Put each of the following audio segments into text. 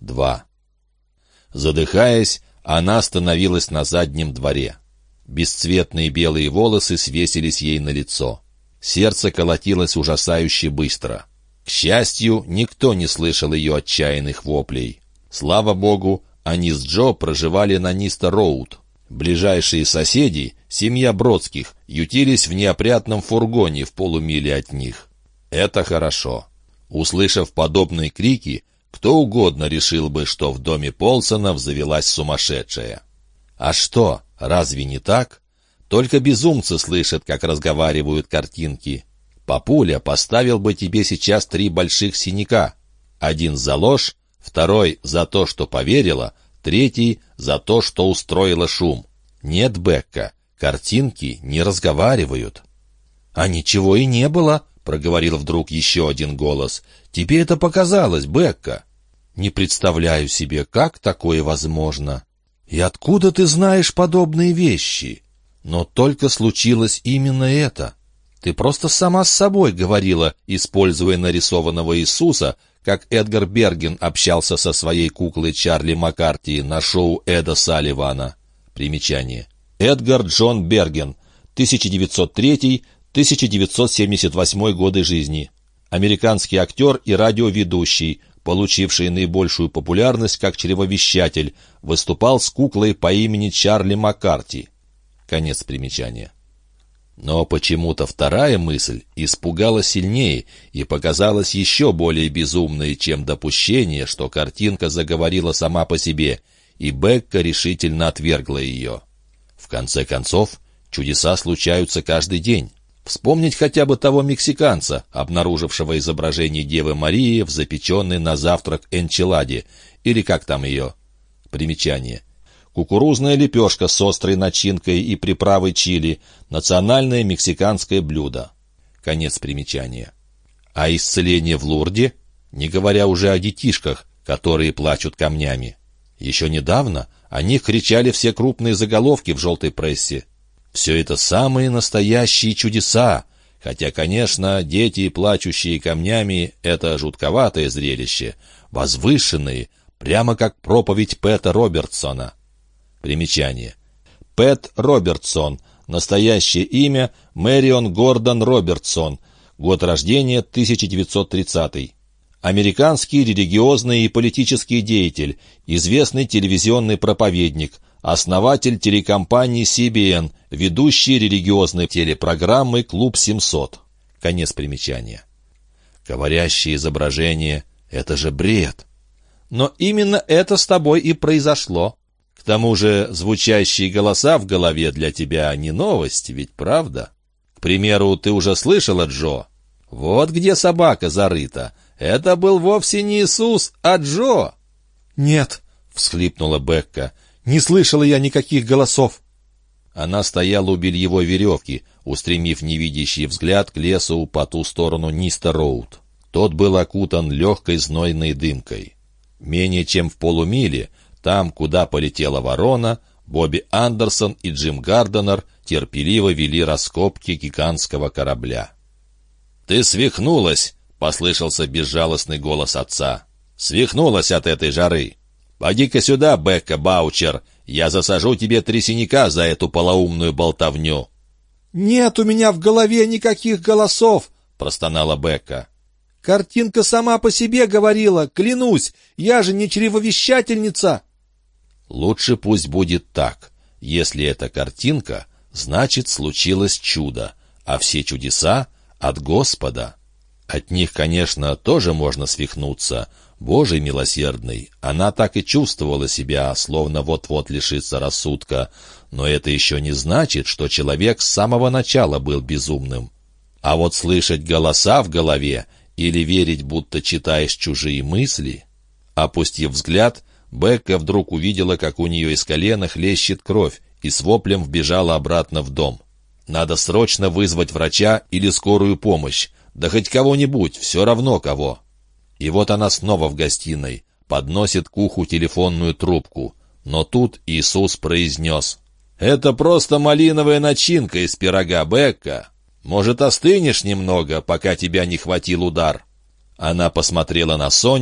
2. Задыхаясь, она остановилась на заднем дворе. Бесцветные белые волосы свесились ей на лицо. Сердце колотилось ужасающе быстро. К счастью, никто не слышал ее отчаянных воплей. Слава богу, они с Джо проживали на Ниста-Роуд. Ближайшие соседи, семья Бродских, ютились в неопрятном фургоне в полумиле от них. Это хорошо. Услышав подобные крики, кто угодно решил бы, что в доме Полсонов завелась сумасшедшая. А что, разве не так? Только безумцы слышат, как разговаривают картинки. Папуля поставил бы тебе сейчас 3 больших синяка. 1 за ложь, 2 за то, что поверила, 3 за то, что устроила шум. Нет, Бекка, картинки не разговаривают. «А ничего и не было», — проговорил вдруг еще один голос. «Тебе это показалось, Бекка». «Не представляю себе, как такое возможно. И откуда ты знаешь подобные вещи? Но только случилось именно это. Ты просто сама с собой говорила, используя нарисованного Иисуса, как Эдгар Берген общался со своей куклой Чарли Маккарти на шоу Эда Салливана». Примечание. Эдгар Джон Берген, 1903-1978 годы жизни. Американский актер и радиоведущий, получивший наибольшую популярность как чревовещатель, выступал с куклой по имени Чарли Маккарти. Конец примечания. Но почему-то вторая мысль испугала сильнее и показалась еще более безумной, чем допущение, что картинка заговорила сама по себе, и Бекка решительно отвергла ее. В конце концов, чудеса случаются каждый день. Вспомнить хотя бы того мексиканца, обнаружившего изображение Девы Марии в запеченной на завтрак энчиладе, или как там ее. Примечание. Кукурузная лепешка с острой начинкой и приправой чили – национальное мексиканское блюдо. Конец примечания. А исцеление в Лурде, не говоря уже о детишках, которые плачут камнями. Еще недавно о них кричали все крупные заголовки в желтой прессе. Все это самые настоящие чудеса, хотя, конечно, дети, плачущие камнями, это жутковатое зрелище, возвышенные, прямо как проповедь Пэта Робертсона. Примечание. Пэт Робертсон. Настоящее имя Мэрион Гордон Робертсон. Год рождения 1930. Американский религиозный и политический деятель, известный телевизионный проповедник, основатель телекомпании CBN, ведущий религиозной телепрограммы «Клуб 700». Конец примечания. Говорящее изображение — это же бред. Но именно это с тобой и произошло. К тому же звучащие голоса в голове для тебя не новость, ведь правда? К примеру, ты уже слышала, Джо? Вот где собака зарыта. Это был вовсе не Иисус, а Джо. «Нет», — всхлипнула Бекка, — «не слышала я никаких голосов». Она стояла у бельевой веревки, устремив невидящий взгляд к лесу по ту сторону Ниста-Роуд. Тот был окутан легкой знойной дымкой. Менее чем в полумиле, там, куда полетела ворона, Бобби Андерсон и Джим Гарденер терпеливо вели раскопки гигантского корабля. «Ты свихнулась!» — послышался безжалостный голос отца. «Свихнулась от этой жары! Поди-ка сюда, Бекка Баучер, я засажу тебе 3 синяка за эту полоумную болтовню!» «Нет у меня в голове никаких голосов!» — простонала Бекка. «Картинка сама по себе говорила, клянусь, я же не чревовещательница!» «Лучше пусть будет так. Если это картинка, значит, случилось чудо, а все чудеса — от Господа. От них, конечно, тоже можно свихнуться. Божий милосердный, она так и чувствовала себя, словно вот-вот лишится рассудка, но это еще не значит, что человек с самого начала был безумным. А вот слышать голоса в голове или верить, будто читаешь чужие мысли...» Опустив взгляд, Бекка вдруг увидела, как у нее из колена хлещет кровь, и с воплем вбежала обратно в дом. «Надо срочно вызвать врача или скорую помощь, да хоть кого-нибудь, все равно кого». И вот она снова в гостиной, подносит к уху телефонную трубку. Но тут Иисус произнес: «Это просто малиновая начинка из пирога, Бекка. Может, остынешь немного, пока тебя не хватил удар?» Она посмотрела на Сони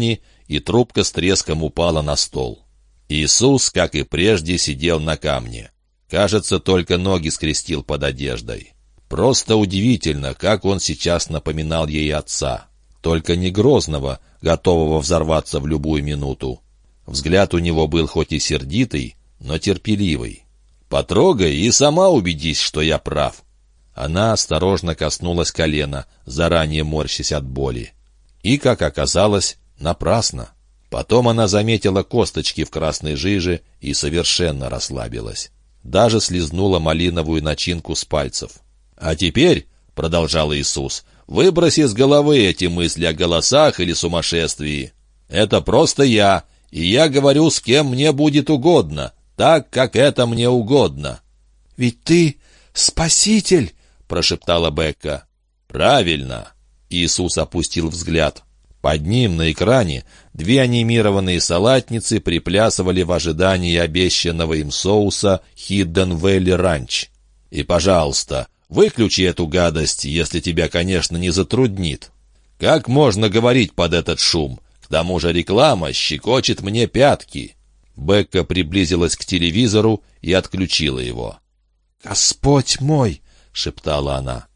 и трубка с треском упала на стол. Иисус, как и прежде, сидел на камне. Кажется, только ноги скрестил под одеждой. Просто удивительно, как он сейчас напоминал ей отца. Только не грозного, готового взорваться в любую минуту. Взгляд у него был хоть и сердитый, но терпеливый. «Потрогай и сама убедись, что я прав». Она осторожно коснулась колена, заранее морщась от боли. И, как оказалось, напрасно. Потом она заметила косточки в красной жиже и совершенно расслабилась. Даже слизнула малиновую начинку с пальцев. «А теперь, — продолжал Иисус, — выброси с головы эти мысли о голосах или сумасшествии. Это просто я, и я говорю, с кем мне будет угодно, так, как это мне угодно». «Ведь ты спаситель!» — прошептала Бекка. «Правильно!» — Иисус опустил взгляд. Под ним на экране две анимированные салатницы приплясывали в ожидании обещанного им соуса Hidden Valley Ranch. «И, пожалуйста, выключи эту гадость, если тебя, конечно, не затруднит. Как можно говорить под этот шум? К тому же реклама щекочет мне пятки». Бекка приблизилась к телевизору и отключила его. «Господь мой!» — шептала она.